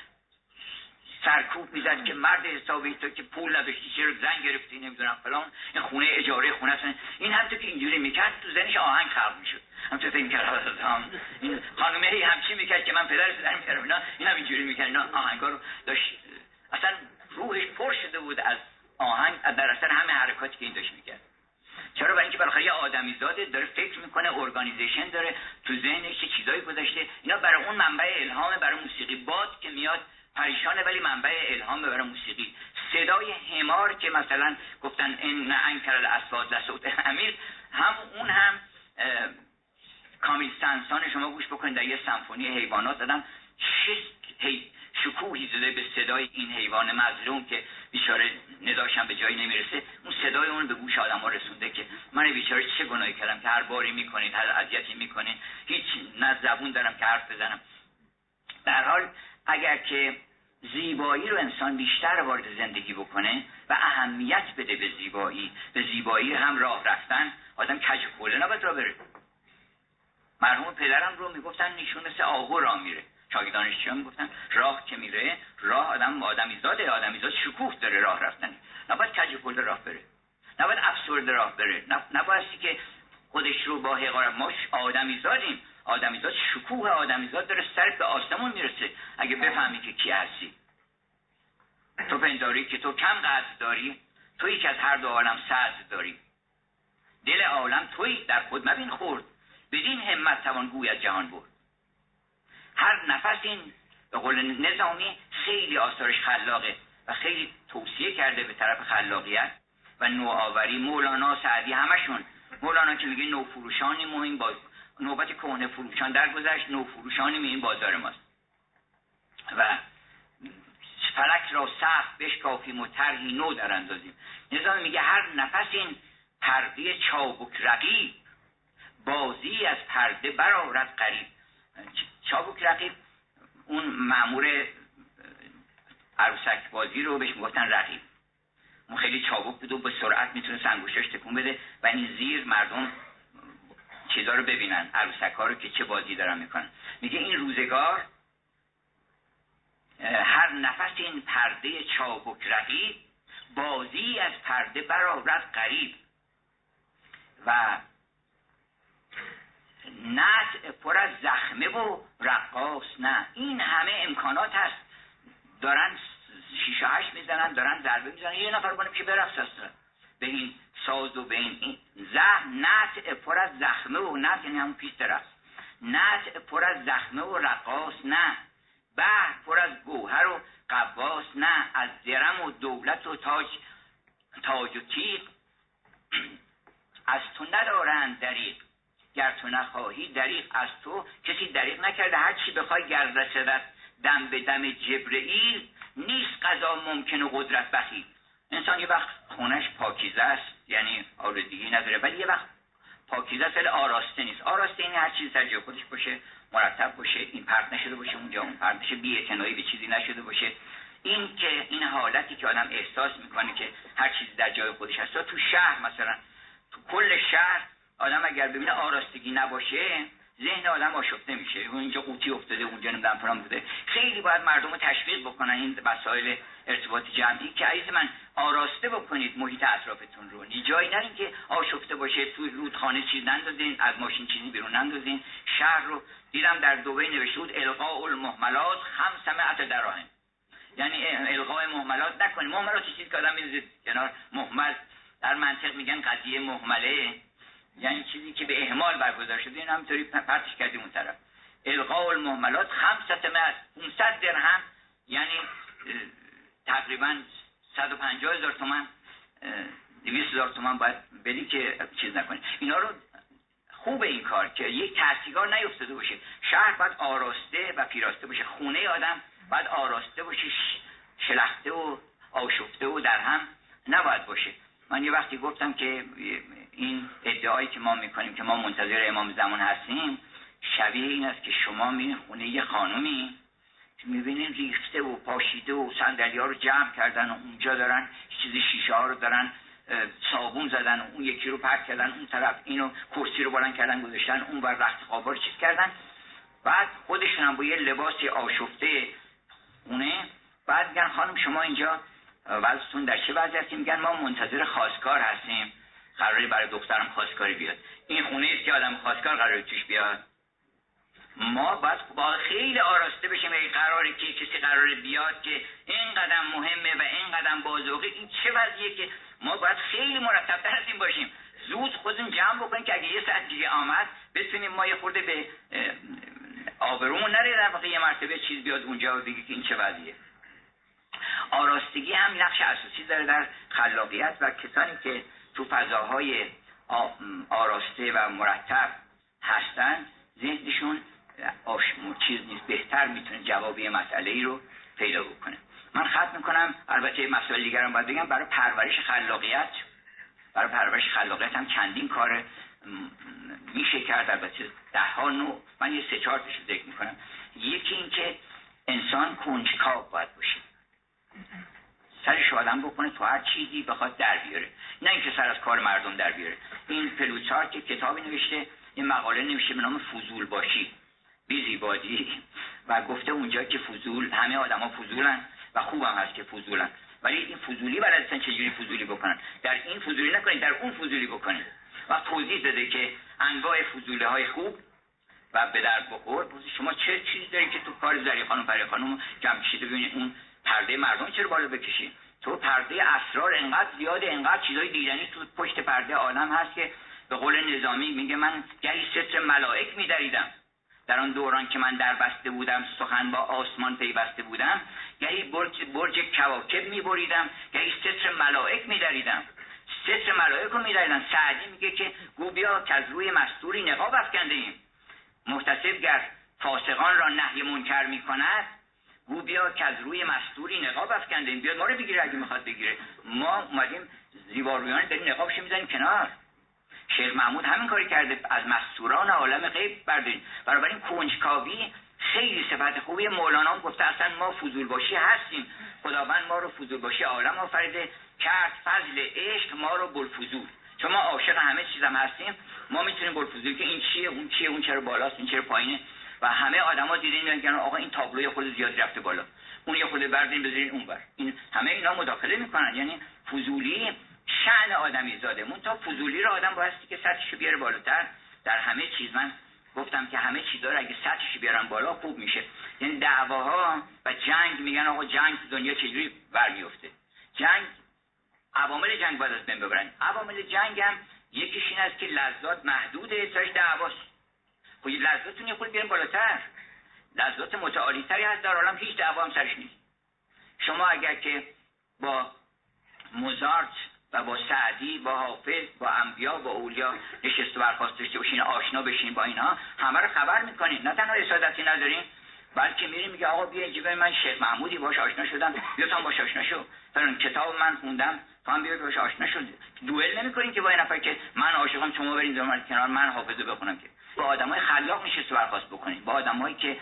A: سرکوب میزد که مرد حسابی تو که پول نداشتی چرا زن گرفتی نمیدونم فلان، این خونه اجاره خونه است. این همونطور که اینجوری میکرد تو ذهنش آهنگ خلق میشد. همونطور فکر میکرد این خانومه هی همچین میکرد که من پدر پدر میکردم اینا، این هم اینجوری میکرد، اینا آهنگا رو داشت، اصلا روحش پر شده بود از آهنگ در اثر همه حرکاتی که این داشت میکرد. چرا؟ برای اینکه بالاخره یه آدمی زاده داره فکر میکنه، ارگانیزیشن داره، تو ذهنش چیزایی گذاشته، اینا برای اون منبع الهام برای موسیقی. باد که میاد پریشانه ولی منبع الهام برای موسیقی. صدای حمار که مثلا گفتن ان انکر الاصوات لصوت امیر، هم اون هم کامیل سنسان شما گوش بکنید در یه سمفونی حیوانات دادم چه هی شکوهی زده به صدای این حیوان مظلوم که بیچاره نداشتم به جایی نمیرسه، اون صدای اون به گوش آدم‌ها رسونده که من بیچاره چه گناهی کردم که هر باری میکنید، هر اذیتی میکنید، هیچ نه زبون دارم که حرف بزنم. در حال اگر که زیبایی رو انسان بیشتر وارد زندگی بکنه و اهمیت بده به زیبایی، به زیبایی هم راه رفتن، آدم کج کوله نباید راه بره. مرحوم پدرم رو میگفتن نشون مثل آهو راه میره، شاگردانش چیا میگفتن؟ راه که میره، راه آدم آدمیزاده، آدمیزاد شکوه داره راه رفتن، نباید کج کوله راه بره، نباید افسرده راه بره، نبایستی که خودش رو با حقارت، ما آدمیزادیم، آدمیزاد شکوه آدمیزاد داره، سرت به آسمون میرسه اگه بفهمی که کی هستی. تو پنداری که تو کم قدر داری، تویی که از هر دو عالم صدر داری، دل عالم تویی در خود مبین خورد، بدین همت توان گوی از جهان برد. هر نفس این به قول نظامی خیلی آثارش خلاقه و خیلی توصیه کرده به طرف خلاقیت و نوآوری. مولانا، سعدی، همشون. مولانا که میگه نوفروشانی مهم باز، نوبت کهنه فروشان درگذشت، نوفروشانی این بازار ماست و فلک را سخت بشکافیم و طرحی نو در اندازیم. نظام میگه هر نفس این پرده چابک رقیب، بازی از پرده برآرد غریب. چابک رقیب اون مأمور عروسک بازی رو بهش میگفتن رقیب، اون خیلی چابک بود و به سرعت میتونه انگشتاش تکون بده و این زیر مردم چیزا رو ببینن، عروسک ها رو که چه بازی دارن میکنن. میگه این روزگار هر نفس این پرده چابک رقیب، بازی از پرده برآرد غریب و نطع پر از زخمه و رقاص نه. این همه امکانات هست، دارن شیشه هشت میزنن، دارن ضربه میزنن، یه نفر کنه که برقص هست به این ساز و به این, این زخم. نطع پر از زخمه و نطع یعنی همون پیست رقص، نطع پر از زخمه و رقاص نه، بحر پر از گوهر و قواس نه، از درم و دولت و تاج تاج و تیغ از تو ندارند دریغ، گر تو نخواهی دریغ از تو کسی دریغ نکرده. هر چی بخوای گر رسدت دم به دم جبرئیل، نیست قضا ممکن و قدرت بخیل. انسان یه وقت خونش پاکیزه است، یعنی آلودگی نداره، ولی یه وقت پاکیزه است ولی آراسته نیست. آراسته یعنی هر چیز در جای خودش باشه، مرتب باشه، این پرت نشده باشه اونجا، اون پرت نشه، بی‌اعتنایی به چیزی نشده باشه. این که این حالتی که آدم احساس میکنه که هر چیزی در جای خودش هست. تو شهر مثلا، تو کل شهر آدم اگر ببینه آراستگی نباشه، ذهن آدم آشفته میشه. اینجا قوطی افتاده، اونجا نمیدونم فلان بوده. خیلی باید مردم رو تشویق بکنن این وسایل ارتباط جمعی که عزیز من آراسته بکنید محیط اطرافتون رو. جایی نرین که آشفته باشه، تو رودخانه چیز نندازین، از ماشین چیزی بیرون نندازین. شهر رو دیدم در دبی نوشته بود القاء المهملات خمسمائة دراهم، یعنی القاء مهملات نکنید. مهملات چیزی که آدم میذاره کنار. مهمل در منطق میگن قضیه مهمله، یعنی چیزی که به اهمال برگزار شده، این همینطوری پرتش کردیم اون طرف. القاء المهملات خمسمائة، پانصد درهم، یعنی تقریبا صد و پنجاه هزار تومان، دویست هزار تومان باید بدی که چیز نکنی. اینا رو خوبه این کار که یک تاثیرگار نیفتاده باشه. شهر باید آراسته و پیراسته باشه، خونه آدم باید آراسته باشه، شلخته و آشفته و در هم نباید باشه. من یه وقتی گفتم که این ادعایی که ما میکنیم که ما منتظر امام زمان هستیم شبیه این است که شما میرین خونه یه خانومی میبینین ریخته و پاشیده و صندلی ها رو جمع کردن و اونجا دارن چیز شیشه ها رو دارن صابون زدن و اون یکی رو پرت کردن اون طرف، اینو کرسی رو بلند کردن گذاشتن اون بر رخت خوابا رو چیز کردن، بعد خودشون هم با یه لباسی آشفته خونه، بعد میگن خانم شما اینجا وضعتون در چه وضعیتی؟ میگن ما منتظر خواستگار هستیم، قراره برای دخترم خواستگاری بیاد. این خونه است که آدم خواستگار قراره توش بیاد. ما باید با خیلی آراسته بشیم اگه قراره که کسی قراره بیاد که این قدم مهمه و این قدم بازوقی، این چه وضعیه که ما باید خیلی مرتب‌تر از این باشیم، زود خودمون جمع بکنیم که اگه یه ساعت دیگه آمد بتونیم ما یه خورده به آبرومون نره در واقع یه مرتبه چیز بیاد اونجا و بگه که این چه وضعیه. آراستگی هم نقش اساسی داره در خلاقیت و کسانی که تو فضاهای آراسته و مرتب هستن ذهنشون آشمون چیز نیست، بهتر میتونه جواب یه مسئله ای رو پیدا بکنه. من ختم میکنم. البته مسائل دیگر هم باید بگم. برای پرورش خلاقیت برای پرورش خلاقیت هم چندین کار میشه کرد، البته ده ها نوع. من یه سه چهار تاشو ذکر میکنم. یکی این که انسان کنجکاو باید باشه، سرش آدم بکنه تو هر چیزی بخواد در بیاره، نه اینکه سر از کار مردم در بیاره. این پلوتارک که کتابی نوشته، این مقاله نوشته به نام فضول باشی بیزی بادی و گفته اونجا که فضول، همه آدما فضولن و خوبم هست که فضولن، ولی این فضولی بلد نیستن چجوری فضولی بکنن. در این فضولی نکنید، در اون فضولی بکنید. و توضیح داده که انواع فضولی های خوب و به درد بخور. شما چه چیزی دارید که تو کار زری خانم پری خانم جمع کشیده، ببینید اون پرده مردم چرا بالا بکشید؟ تو پرده اسرار انقدر زیاده، انقدر چیزای دیدنی تو پشت پرده آدم هست که به قول نظامی میگه من گهی ستر ملائک میدریدم در آن دوران که من در بسته بودم، سخن با آسمان پیوسته بودم، گهی برج برج کواکب میبریدم، گهی ستر ملائک میدریدم. ستر ملائک رو میدریدن. سعدی میگه که گو بیا که از روی مستوری نقاب افکنده ایم، محتسب گر فاسقان را نهی منکر میکند، گو بیا که از روی مستوری نقاب افکنده ایم، بیاد ما رو بگیره اگه میخواد بگیره. ما اومدیم زیبارویان داریم نقابش میزنیم کنار. شیخ محمود همین کاری کرده، از مستوران عالم غیب برداریم. بنابراین کنجکاوی خیلی صفت خوبی. مولانا هم گفته اصلا ما فضول باشی هستیم، خداوند ما رو فضول باشی عالم آفریده، کرد فضل عشق ما رو بلفضول. چون ما عاشق همه چیزم هستیم، ما میتونیم بلفضول که این چیه اون چیه، اون چرا بالاست این چرا پایینه. و همه آدما دیدین میگن آقا این تابلوی خود زیاد رفته بالا، اون یه خود بردین بذارین اونور. این همه اینا مداخله میکنن. یعنی فضولی شأن آدمی زاده. مون تا فضولی رو آدم بایستی که سطحش بیاره بالاتر. در همه چیز من گفتم که همه چیزا رو اگه سطحش بیارن بالا خوب میشه. یعنی دعواها و جنگ، میگن آقا جنگ دنیا چجوری برمیفته؟ جنگ، عوامل جنگ باید از بین ببرن. عوامل جنگ هم یکیش این است که لذات محدوده، سرش دعواست. خب لذاتون یه خورده بیارن بالاتر. لذات متعالی تری هست در عالم، هیچ دعوا هم سرش نیست. شما اگر که با موزارت و با سعدی، با حافظ، با انبیا، با اولیا نشست و برخاست داشته باشین، آشنا بشین با اینها، همه رو خبر میکنین. نه تنها حسادتی ندارین، بلکه میرین میگه آقا بیا اینجا، من شیخ محمودی باش آشنا شدم، بیا تو هم باش آشنا شو، فلان کتاب من خوندم تو هم بیا باش آشنا شو. دوئل نمیکنین که با این نفر که من عاشقم شما برین زمان کنار من حافظه بخونم. که با آدمای خلاق نشست و برخاست بکنین، با آدمایی که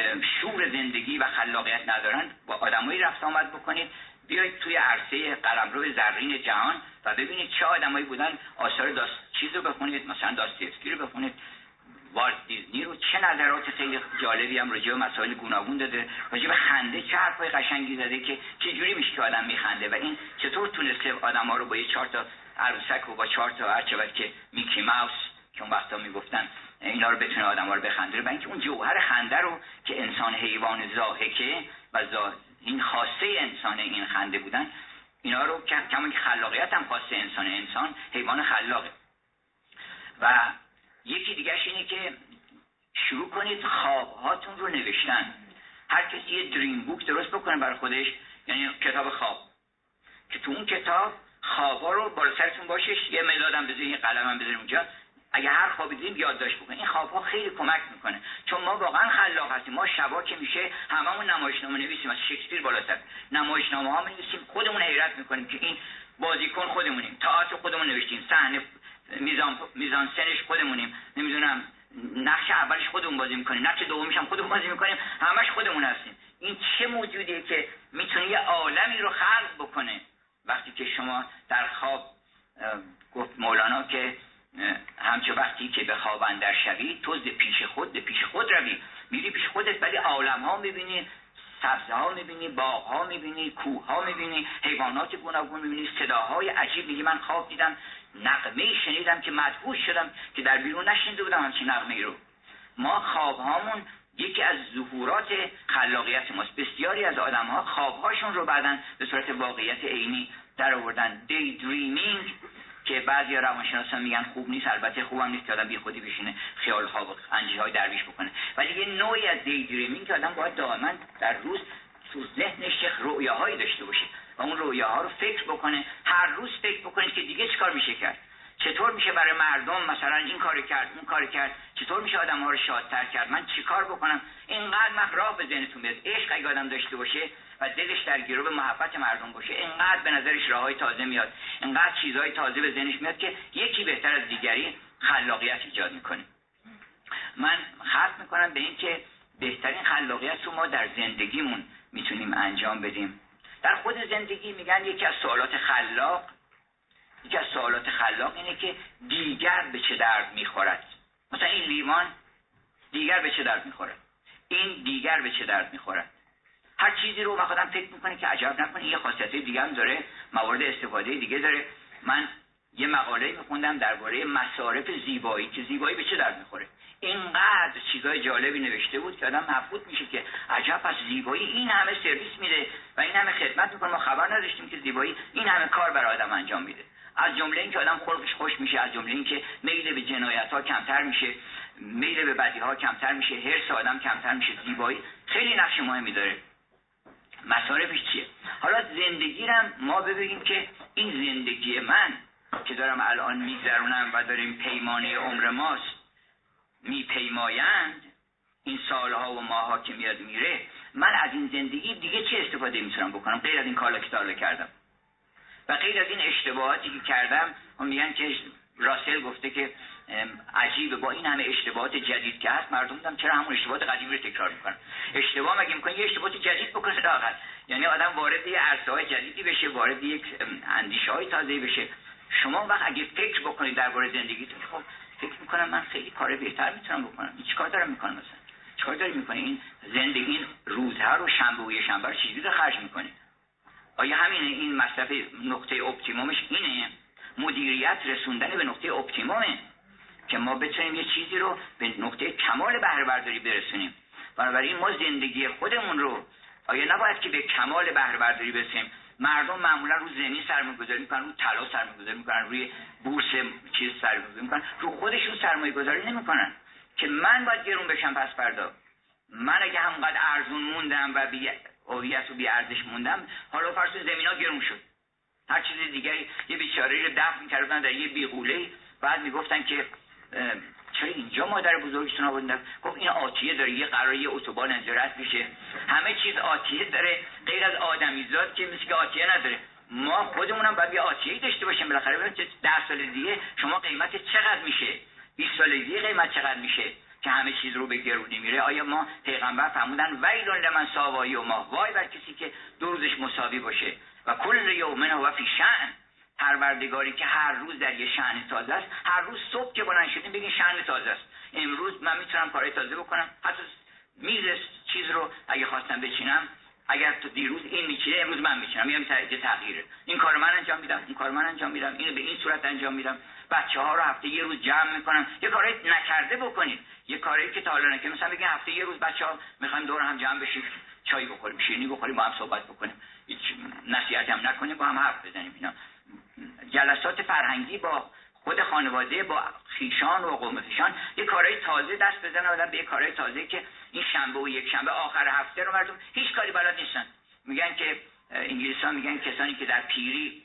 A: شور زندگی و خلاقیت ندارن، با آدمایی رفت آمد بکنید. بیایید توی عرصه قلمرو زرین جهان و ببینید چه آدمایی بودن. آثار داست چیز رو بخونید، مثلا داستایفسکی رو بخونید، والت دیزنی رو، چه نظرات خیلی جالبی هم راجع به مسائل گوناگون داده، راجع به خنده چه حرفای قشنگی زده که چه جوری میشه که آدم میخنده و این چطور تونسته آدم‌ها رو با یه چهار تا عروسک و با چهار تا هرچه که میکی ماوس که اون وقتا میگفتن اینا رو بتونه آدم‌ها رو بخندونه. و اینکه اون جوهر خنده رو که انسان حیوان ضاحکه و زا... این خاصه انسان این خنده بودن، اینا رو که کما که خلاقیت هم خاصه انسان، انسان حیوان خلاقه. و یکی دیگهش اینه که شروع کنید خوابهاتون رو نوشتن. هر کسی یه دریم بوک درست بکنه برای خودش، یعنی کتاب خواب، که تو اون کتاب خوابا رو بالا سرتون باشه، یه مدادم بذارید، یه قلمم بذارید اونجا، اگه هر خوابی دیدیم یادداشت بکنید. این خوابها خیلی کمک میکنه، چون ما واقعا خلاق هستیم. ما شبا که میشه هممون نمایشنامه نویسیم، از شکسپیر بالاتر نمایشنامه ها می‌نویسیم، خودمون حیرت میکنیم که این بازیکن خودمونیم، تئاتر خودمون نوشتیم، صحنه میزان میزان سنش خودمونیم، نمیدونم نقش اولش خودمون بازی میکنیم، نقش دومیش هم خودمون بازی میکنیم، همش خودمون هستیم. این چه موجودیه که میتونه یه عالمی رو خلق بکنه؟ وقتی که شما در خواب، گفت مولانا که همچه وقتی که به خواب اندر شوی تو ز پیش خود به پیش خود روی، میری پیش خودت ولی عالم ها میبینی، سبزه ها میبینی، باغ ها میبینی، کوه ها میبینی، حیوانات گوناگون میبینی، صداهای عجیب. میگی من خواب دیدم نغمه شنیدم که مدهوش شدم که در بیرون نشنیده بودم همچین نغمه رو. ما خواب هامون یکی از ظهورات خلاقیت ماست. بسیاری از آدم ها خواب هاشون رو بعداً به صورت واقعیت عینی در آوردن. دی دریمینگ که بعضی روانشناسان میگن خوب نیست، البته خوبم نیست که آدم بی خودی بشینه خیال خواب و انجیهای درویش بکنه، ولی یه نوعی از دی دریمینگ که آدم باید دائما در روز تو ذهنش رؤیاهایی داشته باشه و اون رؤیاها رو فکر بکنه. هر روز فکر بکنید که دیگه چیکار میشه کرد، چطور میشه برای مردم مثلا این کارو کرد اون کارو کرد، چطور میشه آدم‌ها رو شادتر کرد، من چیکار بکنم. اینقدر راه به ذهنتون میاد. عشق اگه آدم داشته باشه و دلش در گرو محبت مردم باشه، اینقدر به نظرش راههای تازه میاد، اینقدر چیزهای تازه به ذهنش میاد که یکی بهتر از دیگری خلاقیت ایجاد میکنه. من ختم میکنم به این که بهترین خلاقیت رو ما در زندگیمون میتونیم انجام بدیم. در خود زندگی میگن یکی از سوالات خلاق یکی از سوالات خلاق اینه که دیگر به چه درد میخورد. مثلا این لیوان دیگر به چه درد میخورد، این دیگر به چه درد میخورد. هر چیزی رو ما خودم فکر میکنه که عجب نکنه یه خاصیت دیگه هم داره، موارد استفاده دیگه داره. من یه مقاله میخوندم درباره مصارف زیبایی که زیبایی به چه درد میخوره. اینقدر چیزای جالبی نوشته بود که آدم مبهوت میشه که عجب پس زیبایی این همه سرویس میده و این همه خدمت میکنه، ما خبر نداشتیم که زیبایی این همه کار برای آدم انجام میده. از جمله این که آدم خلقش خوش میشه، از جمله این که میل به جنایت ها کمتر میشه، میل به بدی ها کمتر میشه، حرص آدم کمتر میشه. زیبایی خیلی نقش مهمی داره. مصارفش چیه؟ حالا زندگی رو ما ببینیم که این زندگی من که دارم الان میگذرونم و داریم پیمانه عمر ماست میپیمایند، این سالها و ماها که میاد میره، من از این زندگی دیگه چه استفاده میتونم بکنم غیر از این کارا که تا کردم و غیر از این اشتباهاتی که کردم. هم میگن که راسل گفته که عجیبه با این همه اشتباهات جدید که هست مردم میگن چرا همون اشتباهات قدیمی رو تکرار میکنن. اشتباه مگه میکنه یه اشتباهات جدید بکنه لااقل، یعنی آدم وارد یه عرصه‌های جدیدی بشه، وارد یک اندیشه‌های تازه‌ای بشه. شما وقت اگه فکر بکنید درباره زندگیتون، خب فکر میکنم من خیلی کار بهتر میتونم بکنم. این چیکار دارم میکنم؟ مثلا چیکار داری میکنی؟ این زندگی این روزها رو شنبه و شنبه رو چجوری خرج میکنی؟ آیا همینه این مصرف نقطه اپتیمومش اینه؟ مدیریت رسوندن به نقطه اپتیمومه که ما بتونیم یه چیزی رو به نقطه کمال بهره برداری برسونیم. بنابراین ما زندگی خودمون رو آیا نباید که به کمال بهره برداری برسیم؟ مردم معمولا رو زمین سرمایه‌گذاری میکنن، رو طلا سرمایه‌گذاری میکنن، روی بورس چیز سرمایه‌گذاری میکنن، رو خودشون سرمایه‌گذاری نمیکنن که من باید گرون بشم پس فردا. من اگه همونقدر ارزون موندم و بی هویت و بی ارزش موندم، حالا فرض زمینا گرون شد، هر چیز دیگری. یه بیچاره‌ای رو دفن کردن در یه بیغوله، بعد میگفتن که چرا اینجا مادر بزرگتون آوردن؟ گفت این آتیه داره، یه قراره یه اتوبان اینجا رد بشه، همه چیز آتیه داره غیر از آدمیزاد که مثل که آتیه نداره. ما خودمونم باید یه آتیه‌ای داشته باشیم. بالاخره ببینید ده سال دیگه شما قیمت چقدر میشه، بیست سال دیگه قیمت چقدر میشه که همه چیز رو به گرونی میره. آیا ما پیغمبر فرمودن ویل لمن ساوایی و ما، وای بر کسی که دو روزش مساوی باشه و کل یوم هو فی شأن. پروردگاری که هر روز در یه شأن تازه است. هر روز صبح که بلند شدیم بگین شأن تازه است. امروز من میتونم کارهای تازه بکنم. حتی میز چیز رو اگه خواستم بچینم، اگر تو دیروز این میچینه امروز من میچینم، میام یه تغییره. این کارو من انجام میدم، این کارو من انجام میدم، اینو به این صورت انجام میدم. بچه‌ها رو هفته یه روز جمع میکنم. یه کاری نکرده بکنید، یه کاری که تا حالا نکردید. مثلا بگین هفته یه روز بچه‌ها میخوایم دور هم جمع بشیم، چای بخوریم، شیرینی بخوریم، با هم صحبت بکنیم، هیچ نصیحتی هم نکنیم، با هم حرف بزنیم. اینا جلسات فرهنگی با خود خانواده، با خیشان و قوم خیشان، یه کارهای تازه دست بزنن آدم به یه کارهای تازه که این شنبه و یک شنبه آخر هفته رو مردم هیچ کاری بلد نیستن. میگن که انگلیسی‌ها میگن کسانی که در پیری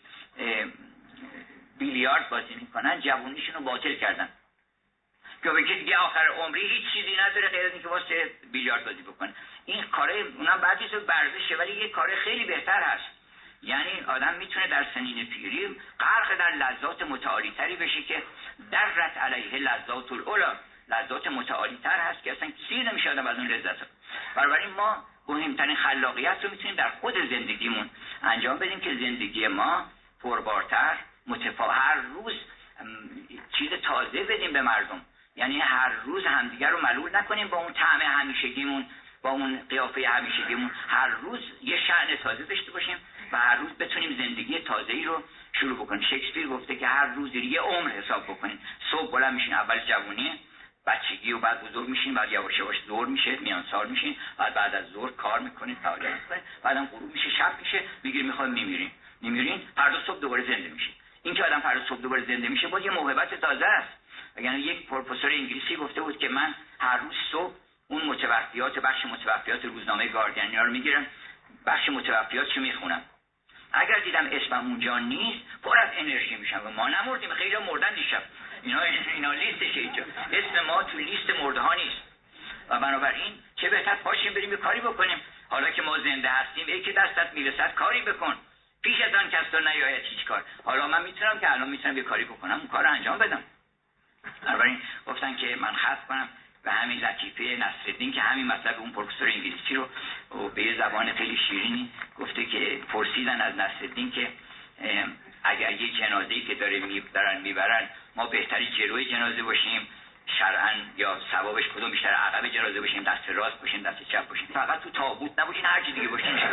A: بیلیارد بازی میکنن جوونیشون رو باطل کردن، که بگه دیگه آخر عمری هیچ چیزی نداره غیر از اینکه واسه بیلیارد بازی بکنه. این کاره اونم بعضیش ورزشه ولی یه کار خیلی بهتر هست. یعنی آدم میتونه در سنین پیری غرق در لذات متعالی تری بشه که درت علیه لذات العلا، لذات متعالی تر هست که اصلا سیر نمیشه آدم از اون لذت. بنابراین ما مهمترین خلاقیت رو میتونیم در خود زندگیمون انجام بدیم که زندگی ما پربارتر، متفا هر روز چیز تازه بدیم به مردم. یعنی هر روز همدیگر رو ملول نکنیم با اون طعم همیشگیمون، با اون قیافه همیشگیمون. هر روز یه شأن تازه داشته باشیم و هر روز بتونیم زندگی تازه‌ای رو شروع بکنیم. شکسپیر گفته که هر روز یه عمر حساب بکنیم. صبح بلند میشین، اول جوونی، بچگی و بعد بزرگ میشین، بعد یواش یواش ظهر میشه، میان سال میشین، بعد بعد از ظهر کار میکنین، فعالیت میکنین، بعدم غروب میشه، شب میشه، میگیرین میخواد میمیرین. میمیرین، فردا صبح دوباره زنده میشین. این که آدم فردا صبح دوباره زنده میشه با یه موهبت تازه است. یعنی یک پروفسور انگلیسی گفته بود که من هر روز صبح اون متوفیات بخش متوفیات روزنامه گاردین رو میگیرم، بخش متوفیاتشو میخونم. اگر دیدم اسمم اونجا نیست پر از انرژی میشم و ما نمردیم، خیلی مردن دیشب. اینا اینا لیستشه اینجا. اسم ما تو لیست مرده ها نیست. و بنابراین چه بهتر پاشیم بریم یه کاری بکنیم. حالا که ما زنده هستیم، ای که دستت میرسد کاری بکن. پیش از آن کس تو نیاید هیچ کار. حالا من میتونم که الان میتونم یه کاری بکنم، اون کارو انجام بدم. بنابراین گفتن که من خط کنم به همین لطیفه نصرالدین که همین مطلب اون پروفسور انگلیسی رو به یه زبان خیلی شیرینی گفته که پرسیدن از نصرالدین که اگر یه جنازه‌ای که داره میبرن میبرن ما بهتری جلوی جنازه باشیم شرعاً یا ثوابش کدوم بیشتر، عقب جنازه باشیم، دست راست باشیم، دست چپ باشیم، فقط تو تابوت نباشین، هر چی دیگه باشین میشه.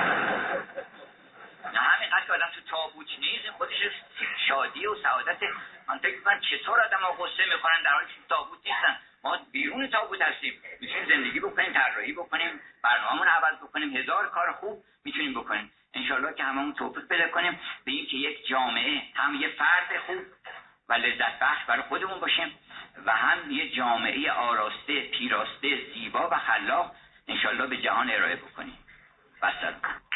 A: نه همینقدر که آدم تو تابوت نیست خودش شادی و سعادت. من فکر می‌کنم چطور آدم‌ها غصه می‌خورن در حالی که تو تابوت نیستن. ما بیرون تابوت هستیم، میتونیم زندگی بکنیم، طراحی بکنیم، برنامه‌مون عوض بکنیم، هزار کار خوب میتونیم بکنیم. انشالله که هممون توفیق پیدا کنیم به این که یک جامعه هم یه فرد خوب و لذت بخش برای خودمون باشیم و هم یه جامعه آراسته، پیراسته، زیبا و خلاق انشالله به جهان ارائه بکنیم. بسیار